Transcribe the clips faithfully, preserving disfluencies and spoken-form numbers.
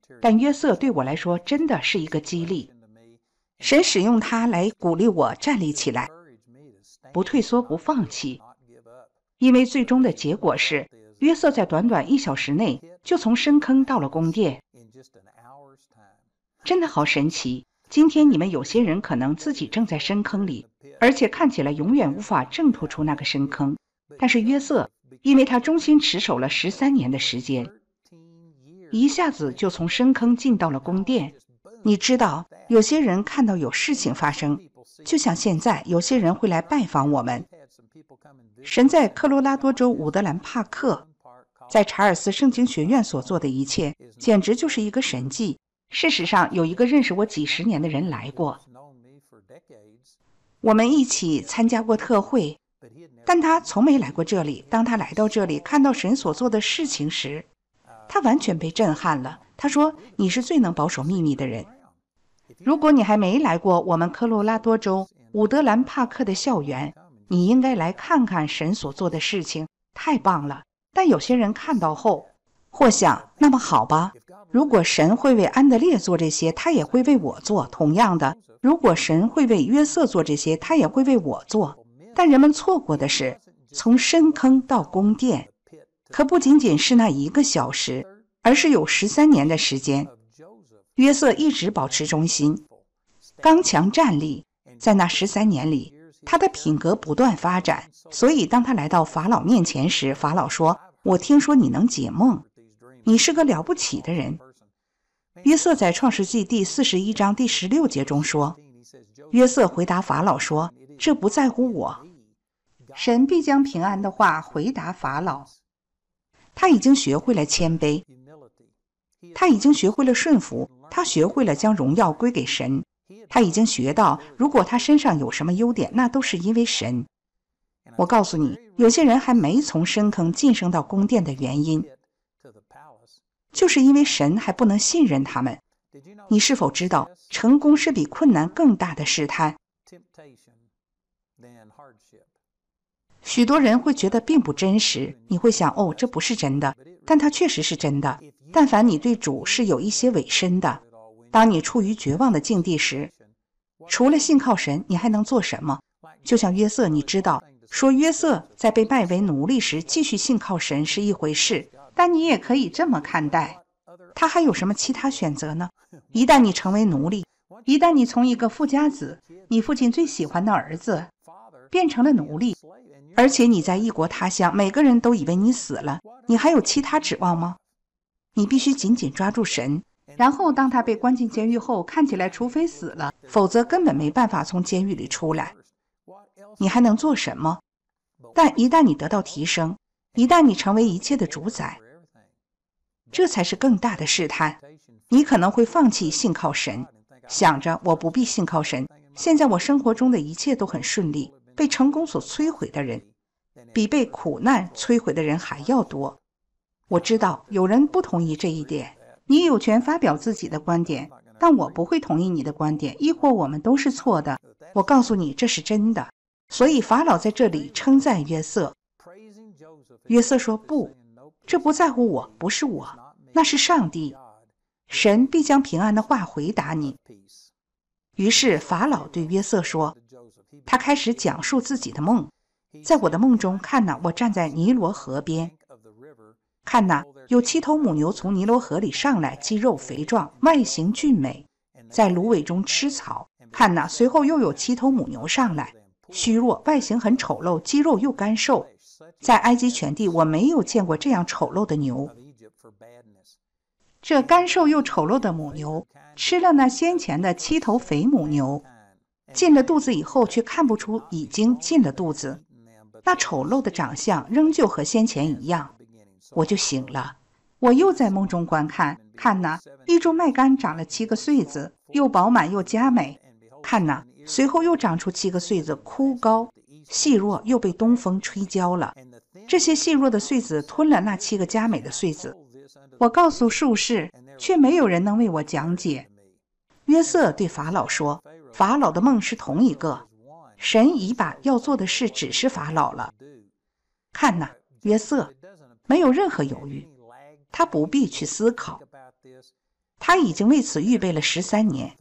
但约瑟对我来说真的是一个激励。神使用他来鼓励我站立起来，不退缩，不放弃。因为最终的结果是，约瑟在短短一小时内就从深坑到了宫殿。真的好神奇！今天你们有些人可能自己正在深坑里，而且看起来永远无法挣脱出那个深坑。但是约瑟，因为他忠心持守了十三年的时间，一下子就从深坑进到了宫殿。你知道，有些人看到有事情发生，就像现在有些人会来拜访我们。神在科罗拉多州伍德兰帕克，在查尔斯圣经学院所做的一切，简直就是一个神迹。事实上，有一个认识我几十年的人来过，我们一起参加过特会，但他从没来过这里。当他来到这里，看到神所做的事情时，他完全被震撼了。他说：“你是最能保守秘密的人。如果你还没来过我们科罗拉多州伍德兰帕克的校园，你应该来看看神所做的事情，太棒了。”但有些人看到后或想，那么好吧，如果神会为安德烈做这些，他也会为我做。同样的，如果神会为约瑟做这些，他也会为我做。但人们错过的是，从深坑到宫殿，可不仅仅是那一个小时，而是有十三年的时间。约瑟一直保持忠心，刚强站立。在那十三年里，他的品格不断发展。所以当他来到法老面前时，法老说：“我听说你能解梦，你是个了不起的人。”约瑟在创世纪第四十一章第十六节中说，约瑟回答法老说：“这不在乎我。”神必将平安的话回答法老。他已经学会了谦卑，他已经学会了顺服，他学会了将荣耀归给神。他已经学到，如果他身上有什么优点，那都是因为神。我告诉你，有些人还没从深坑晋升到宫殿的原因，就是因为神还不能信任他们。你是否知道，成功是比困难更大的试探？许多人会觉得并不真实，你会想，哦，这不是真的，但它确实是真的。但凡你对主是有一些委身的，当你处于绝望的境地时，除了信靠神，你还能做什么？就像约瑟，你知道，说约瑟在被卖为奴隶时继续信靠神是一回事，但你也可以这么看待，他还有什么其他选择呢？一旦你成为奴隶，一旦你从一个富家子，你父亲最喜欢的儿子，变成了奴隶，而且你在异国他乡，每个人都以为你死了，你还有其他指望吗？你必须紧紧抓住神，然后当他被关进监狱后，看起来除非死了，否则根本没办法从监狱里出来。你还能做什么？但一旦你得到提升，一旦你成为一切的主宰，这才是更大的试探。你可能会放弃信靠神，想着我不必信靠神，现在我生活中的一切都很顺利。被成功所摧毁的人，比被苦难摧毁的人还要多。我知道有人不同意这一点，你有权发表自己的观点，但我不会同意你的观点，亦或我们都是错的。我告诉你，这是真的。所以法老在这里称赞约瑟。约瑟说，不，这不在乎我，不是我，那是上帝。神必将平安的话回答你。于是法老对约瑟说，他开始讲述自己的梦。在我的梦中，看哪，我站在尼罗河边，看哪，有七头母牛从尼罗河里上来，肌肉肥壮，外形俊美，在芦苇中吃草。看哪，随后又有七头母牛上来，虚弱，外形很丑陋，肌肉又干瘦。在埃及全地，我没有见过这样丑陋的牛。这干瘦又丑陋的母牛吃了那先前的七头肥母牛，进了肚子以后，却看不出已经进了肚子。那丑陋的长相仍旧和先前一样。我就醒了，我又在梦中观看，看哪，一株麦秆长了七个穗子，又饱满又佳美。看哪，随后又长出七个穗子，枯高细弱，又被东风吹焦了。这些细弱的穗子吞了那七个佳美的穗子。我告诉术士，却没有人能为我讲解。约瑟对法老说，法老的梦是同一个，神已把要做的事指示法老了。看哪，约瑟没有任何犹豫，他不必去思考。 他已经为此预备了十三年。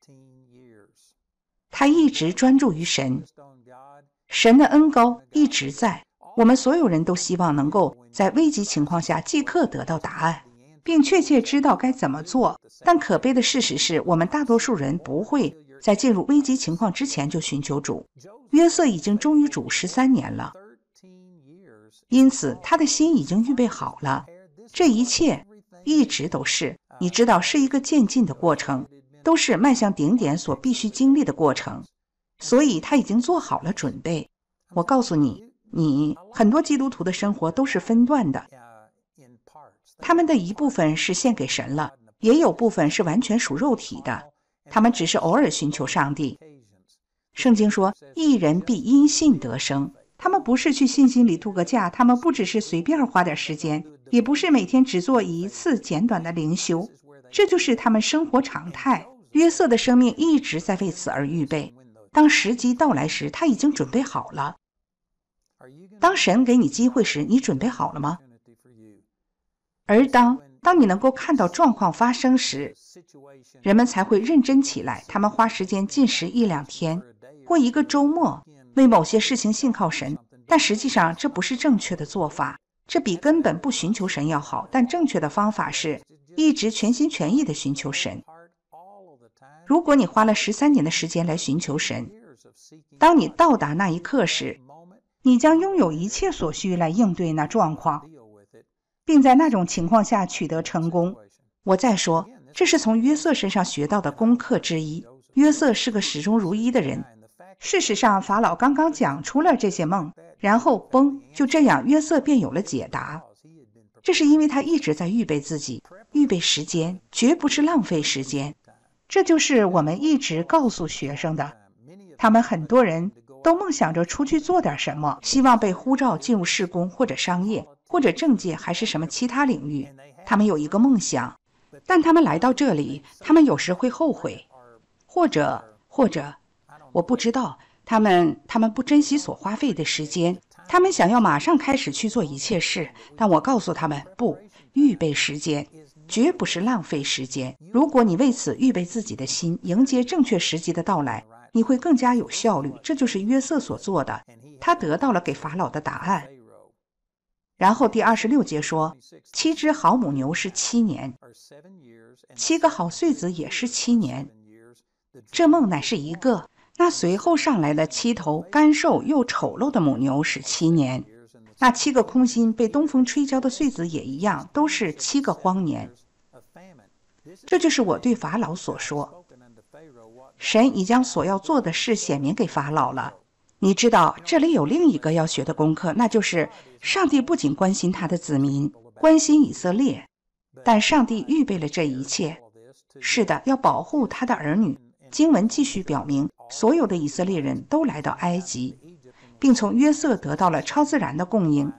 他一直专注于神，神的恩膏一直在。我们所有人都希望能够在危急情况下即刻得到答案，并确切知道该怎么做。但可悲的事实是，我们大多数人不会在进入危机情况之前就寻求主。约瑟已经忠于主十三年了，因此他的心已经预备好了。这一切一直都是，你知道，是一个渐进的过程，都是迈向顶点所必须经历的过程。所以他已经做好了准备。我告诉你，你很多基督徒的生活都是分段的，他们的一部分是献给神了，也有部分是完全属肉体的，他们只是偶尔寻求上帝。圣经说，义人必因信得生。他们不是去信心里度个假，他们不只是随便花点时间，也不是每天只做一次简短的灵修，这就是他们生活常态。约瑟的生命一直在为此而预备，当时机到来时，他已经准备好了。当神给你机会时，你准备好了吗？而当当你能够看到状况发生时，人们才会认真起来。他们花时间进食一两天或一个周末，为某些事情信靠神，但实际上这不是正确的做法，这比根本不寻求神要好。但正确的方法是一直全心全意地寻求神。如果你花了十三年的时间来寻求神，当你到达那一刻时，你将拥有一切所需来应对那状况，并在那种情况下取得成功。我再说，这是从约瑟身上学到的功课之一。约瑟是个始终如一的人。事实上，法老刚刚讲出了这些梦，然后嘣，就这样，约瑟便有了解答。这是因为他一直在预备自己，预备时间，绝不是浪费时间。这就是我们一直告诉学生的。他们很多人都梦想着出去做点什么，希望被呼召进入事工或者商业或者政界还是什么其他领域。他们有一个梦想，但他们来到这里，他们有时会后悔，或者或者我不知道，他们他们不珍惜所花费的时间，他们想要马上开始去做一切事。但我告诉他们，不，预备时间绝不是浪费时间。如果你为此预备自己的心，迎接正确时机的到来，你会更加有效率。这就是约瑟所做的，他得到了给法老的答案。然后第二十六节说，七只好母牛是七年，七个好穗子也是七年。这梦乃是一个，那随后上来了七头干瘦又丑陋的母牛是七年，那七个空心被东风吹焦的穗子也一样，都是七个荒年。这就是我对法老所说，神已将所要做的事显明给法老了。你知道，这里有另一个要学的功课，那就是上帝不仅关心他的子民，关心以色列，但上帝预备了这一切，是的，要保护他的儿女。经文继续表明，所有的以色列人都来到埃及，并从约瑟得到了超自然的供应。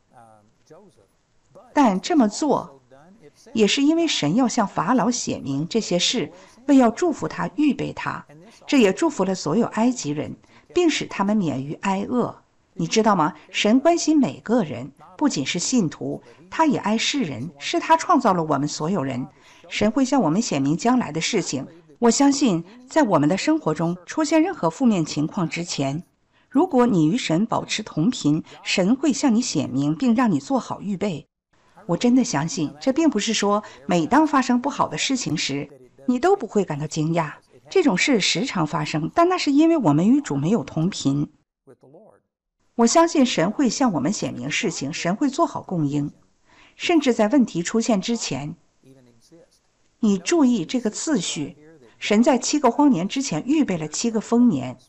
但这么做也是因为神要向法老写明这些事，为要祝福他，预备他。这也祝福了所有埃及人，并使他们免于挨饿。你知道吗？神关心每个人，不仅是信徒，他也爱世人，是他创造了我们所有人。神会向我们显明将来的事情。我相信，在我们的生活中出现任何负面情况之前，如果你与神保持同频，神会向你显明，并让你做好预备。我真的相信，这并不是说每当发生不好的事情时，你都不会感到惊讶。这种事时常发生，但那是因为我们与主没有同频。我相信神会向我们显明事情，神会做好供应，甚至在问题出现之前。你注意这个次序，神在七个荒年之前预备了七个丰年，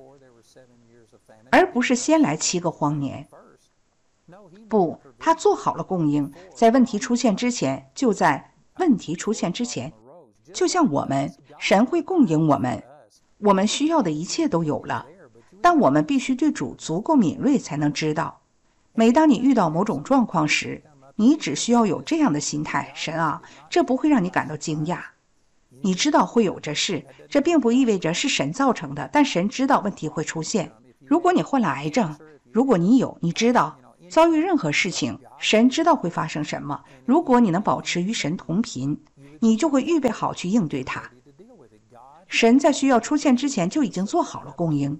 而不是先来七个荒年。不，他做好了供应，在问题出现之前，就在问题出现之前，就像我们，神会供应我们，我们需要的一切都有了。但我们必须对主足够敏锐，才能知道，每当你遇到某种状况时，你只需要有这样的心态：神啊，这不会让你感到惊讶。你知道会有这事，这并不意味着是神造成的，但神知道问题会出现。如果你患了癌症，如果你有，你知道遭遇任何事情，神知道会发生什么。如果你能保持与神同频， 你就会预备好去应对它。神在需要出现之前就已经做好了供应。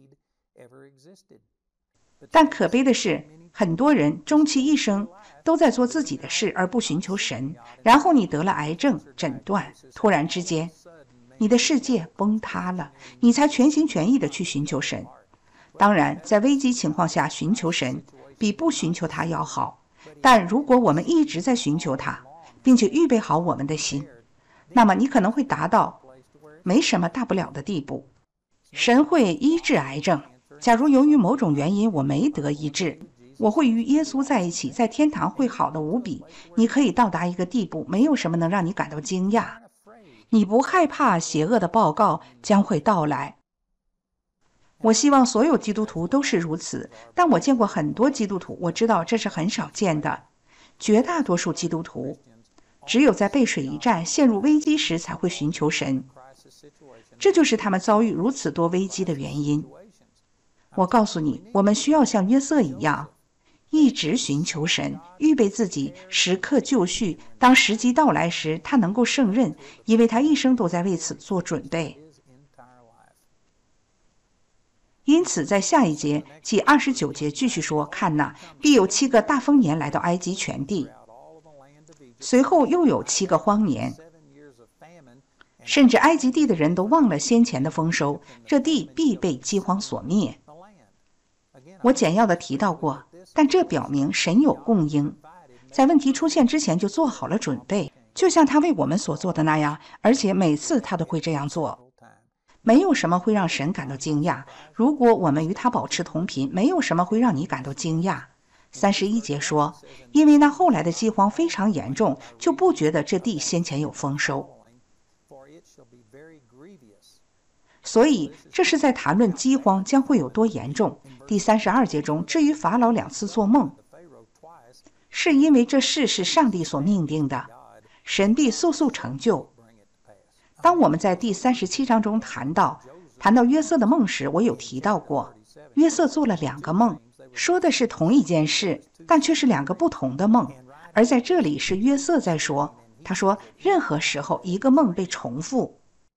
但可悲的是，很多人终其一生都在做自己的事而不寻求神，然后你得了癌症诊断，突然之间你的世界崩塌了，你才全心全意地去寻求神。当然，在危机情况下寻求神比不寻求他要好，但如果我们一直在寻求他，并且预备好我们的心，那么你可能会达到没什么大不了的地步。神会医治癌症，假如由于某种原因我没得医治，我会与耶稣在一起，在天堂会好的无比。你可以到达一个地步，没有什么能让你感到惊讶，你不害怕邪恶的报告将会到来。我希望所有基督徒都是如此，但我见过很多基督徒，我知道这是很少见的。绝大多数基督徒只有在背水一战、陷入危机时才会寻求神，这就是他们遭遇如此多危机的原因。我告诉你，我们需要像约瑟一样，一直寻求神，预备自己时刻就绪，当时机到来时，他能够胜任，因为他一生都在为此做准备。因此在下一节即二十九节继续说，看哪，必有七个大丰年来到埃及全地，随后又有七个荒年，甚至埃及地的人都忘了先前的丰收，这地必被饥荒所灭。我简要的提到过，但这表明神有供应，在问题出现之前就做好了准备，就像他为我们所做的那样，而且每次他都会这样做。没有什么会让神感到惊讶，如果我们与他保持同频，没有什么会让你感到惊讶。三十一节说，因为那后来的饥荒非常严重，就不觉得这地先前有丰收。所以这是在谈论饥荒将会有多严重。第三十二节中，至于法老两次做梦，是因为这事是上帝所命定的，神必速速成就。当我们在第三十七章中谈到谈到约瑟的梦时，我有提到过，约瑟做了两个梦，说的是同一件事，但却是两个不同的梦。而在这里是约瑟在说，他说任何时候一个梦被重复，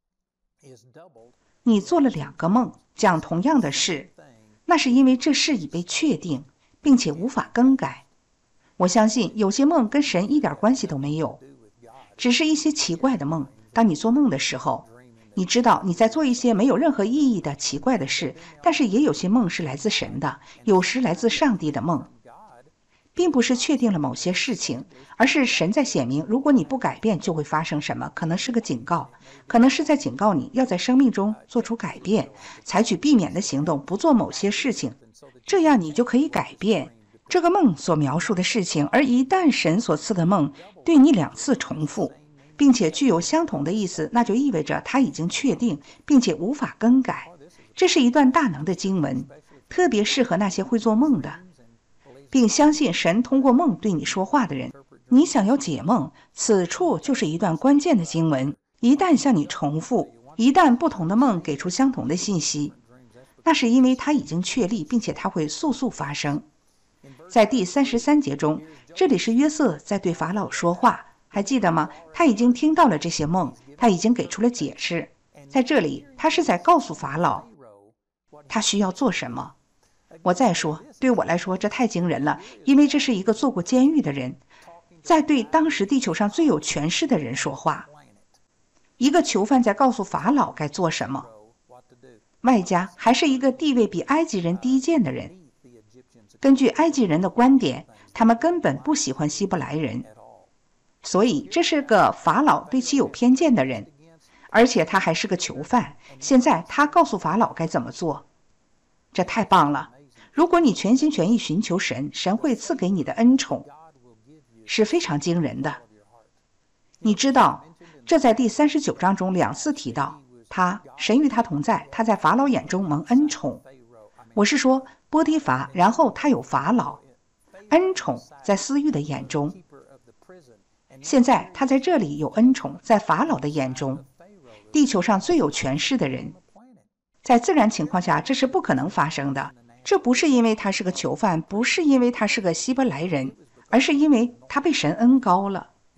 你做了两个梦，讲同样的事，那是因为这事已被确定，并且无法更改。我相信有些梦跟神一点关系都没有，只是一些奇怪的梦。当你做梦的时候，你知道你在做一些没有任何意义的奇怪的事，但是也有些梦是来自神的，有时来自上帝的梦，并不是确定了某些事情，而是神在显明，如果你不改变就会发生什么，可能是个警告，可能是在警告你要在生命中做出改变，采取避免的行动，不做某些事情，这样你就可以改变这个梦所描述的事情。而一旦神所赐的梦对你两次重复，并且具有相同的意思，那就意味着它已经确定，并且无法更改。这是一段大能的经文，特别适合那些会做梦的，并相信神通过梦对你说话的人。你想要解梦，此处就是一段关键的经文。一旦向你重复，一旦不同的梦给出相同的信息，那是因为它已经确立，并且它会速速发生。在第三十三节中，这里是约瑟在对法老说话，还记得吗？他已经听到了这些梦，他已经给出了解释。在这里，他是在告诉法老，他需要做什么。我再说，对我来说这太惊人了，因为这是一个做过监狱的人，在对当时地球上最有权势的人说话。一个囚犯在告诉法老该做什么，外加还是一个地位比埃及人低贱的人。根据埃及人的观点，他们根本不喜欢希伯来人，所以这是个法老对其有偏见的人，而且他还是个囚犯。现在他告诉法老该怎么做，这太棒了。如果你全心全意寻求神，神会赐给你的恩宠是非常惊人的。你知道，这在第三十九章中两次提到，他神与他同在，他在法老眼中蒙恩宠。我是说波提乏，然后他有法老，恩宠在私欲的眼中。现在他在这里有恩宠，在法老的眼中，地球上最有权势的人。在自然情况下，这是不可能发生的。这不是因为他是个囚犯，不是因为他是个希伯来人，而是因为他被神恩膏了。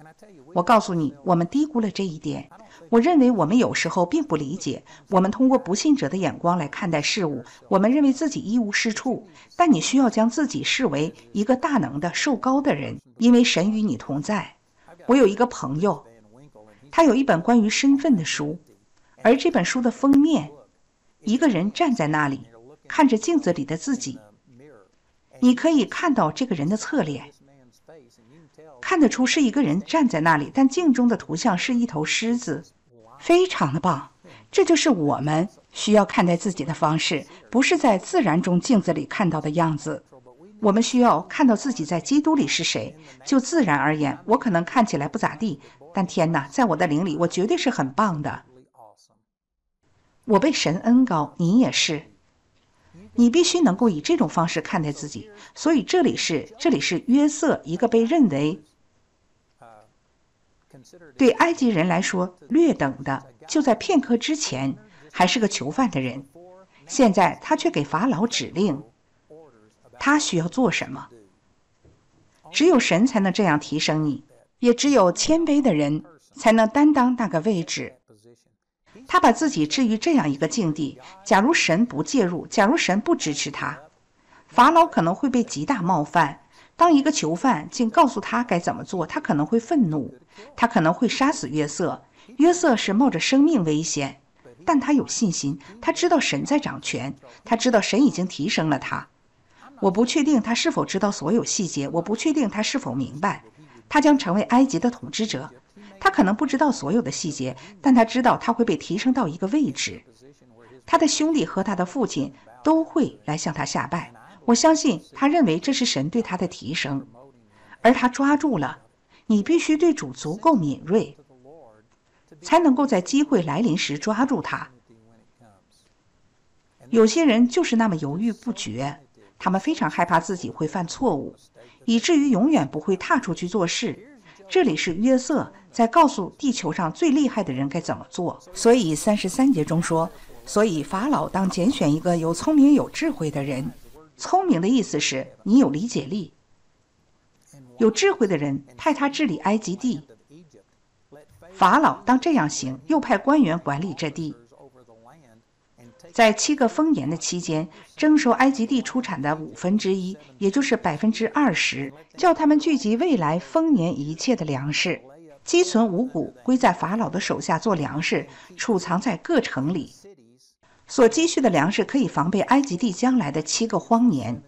我告诉你，我们低估了这一点。我认为我们有时候并不理解，我们通过不信者的眼光来看待事物，我们认为自己一无是处。但你需要将自己视为一个大能的、受高的人，因为神与你同在。我有一个朋友，他有一本关于身份的书，而这本书的封面，一个人站在那里，看着镜子里的自己，你可以看到这个人的侧脸，看得出是一个人站在那里，但镜中的图像是一头狮子。非常的棒，这就是我们需要看待自己的方式，不是在自然中镜子里看到的样子。我们需要看到自己在基督里是谁。就自然而言，我可能看起来不咋地，但天哪，在我的灵里，我绝对是很棒的。我被神恩膏，你也是。你必须能够以这种方式看待自己。所以这里是这里是约瑟，一个被认为对埃及人来说略等的，就在片刻之前还是个囚犯的人，现在他却给法老指令，他需要做什么。只有神才能这样提升你，也只有谦卑的人才能担当那个位置。他把自己置于这样一个境地，假如神不介入，假如神不支持他，法老可能会被极大冒犯。当一个囚犯竟告诉他该怎么做，他可能会愤怒，他可能会杀死约瑟。约瑟是冒着生命危险，但他有信心，他知道神在掌权，他知道神已经提升了他。我不确定他是否知道所有细节，我不确定他是否明白，他将成为埃及的统治者。他可能不知道所有的细节，但他知道他会被提升到一个位置。他的兄弟和他的父亲都会来向他下拜。我相信他认为这是神对他的提升，而他抓住了。你必须对主足够敏锐，才能够在机会来临时抓住他。有些人就是那么犹豫不决，他们非常害怕自己会犯错误，以至于永远不会踏出去做事。这里是约瑟在告诉地球上最厉害的人该怎么做。所以三十三节中说，所以法老当拣选一个有聪明有智慧的人。聪明的意思是你有理解力，有智慧的人派他治理埃及地。法老当这样行，又派官员管理这地。在七个丰年的期间，征收埃及地出产的五分之一，也就是百分之二十，叫他们聚集未来丰年一切的粮食，积存五谷，归在法老的手下做粮食，储藏在各城里。所积蓄的粮食可以防备埃及地将来的七个荒年，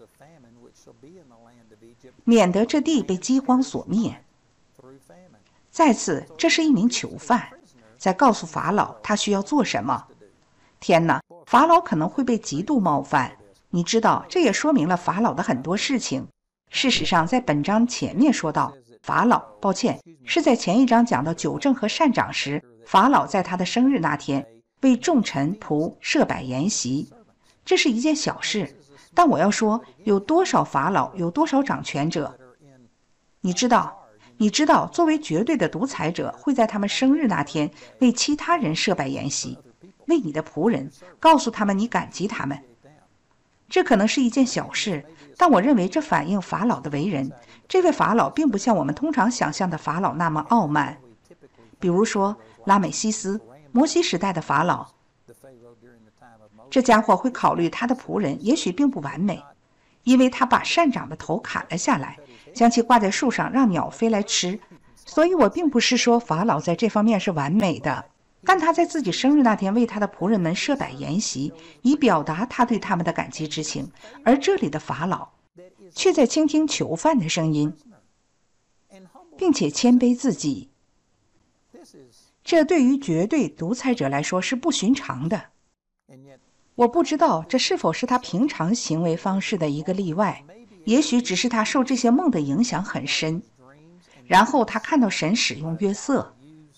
免得这地被饥荒所灭。再次，这是一名囚犯在告诉法老他需要做什么。天哪，法老可能会被极度冒犯。你知道，这也说明了法老的很多事情。事实上，在本章前面说到，法老，抱歉，是在前一章讲到纠正和善长时，法老在他的生日那天为众臣仆设摆筵席，这是一件小事。但我要说，有多少法老，有多少掌权者？你知道，你知道，作为绝对的独裁者，会在他们生日那天为其他人设摆筵席，为你的仆人，告诉他们你感激他们。这可能是一件小事，但我认为这反映法老的为人。这位法老并不像我们通常想象的法老那么傲慢。比如说拉美西斯，摩西时代的法老，这家伙会考虑他的仆人也许并不完美，因为他把善长的头砍了下来，将其挂在树上让鸟飞来吃。所以我并不是说法老在这方面是完美的，但他在自己生日那天为他的仆人们设摆筵席，以表达他对他们的感激之情。而这里的法老却在倾听囚犯的声音，并且谦卑自己。这对于绝对独裁者来说是不寻常的。我不知道这是否是他平常行为方式的一个例外，也许只是他受这些梦的影响很深，然后他看到神使用约瑟，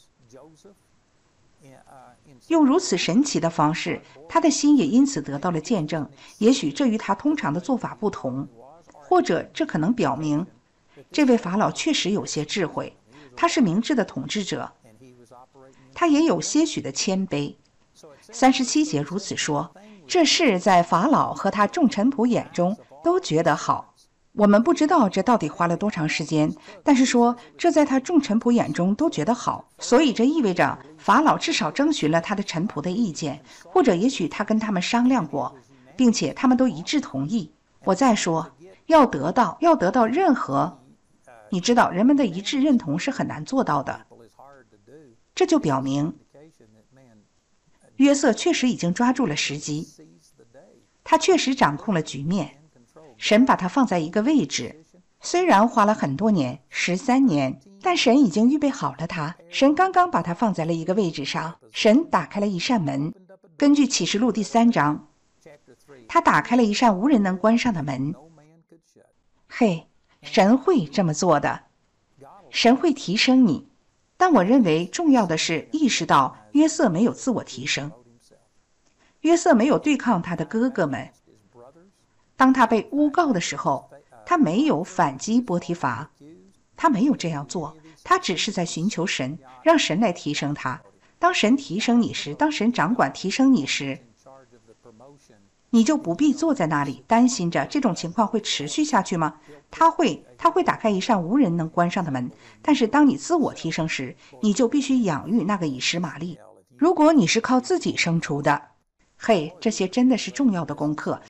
用如此神奇的方式，他的心也因此得到了见证。也许这与他通常的做法不同，或者这可能表明这位法老确实有些智慧，他是明智的统治者，他也有些许的谦卑。三十七节如此说，这事在法老和他众臣仆眼中都觉得好。 我们不知道这到底花了多长时间，但是说这在他众臣仆眼中都觉得好，所以这意味着法老至少征询了他的臣仆的意见，或者也许他跟他们商量过，并且他们都一致同意。我再说，要得到要得到任何，你知道人们的一致认同是很难做到的。这就表明约瑟确实已经抓住了时机，他确实掌控了局面。神把他放在一个位置，虽然花了很多年，十三年，但神已经预备好了他。神刚刚把他放在了一个位置上，神打开了一扇门。根据启示录第三章，他打开了一扇无人能关上的门。嘿，神会这么做的，神会提升你。但我认为重要的是意识到约瑟没有自我提升，约瑟没有对抗他的哥哥们。当他被诬告的时候，他没有反击波提乏，他没有这样做，他只是在寻求神，让神来提升他。当神提升你时，当神掌管提升你时，你就不必坐在那里担心着这种情况会持续下去吗？他会，他会打开一扇无人能关上的门。但是当你自我提升时，你就必须养育那个以实玛利。如果你是靠自己生出的，嘿，这些真的是重要的功课。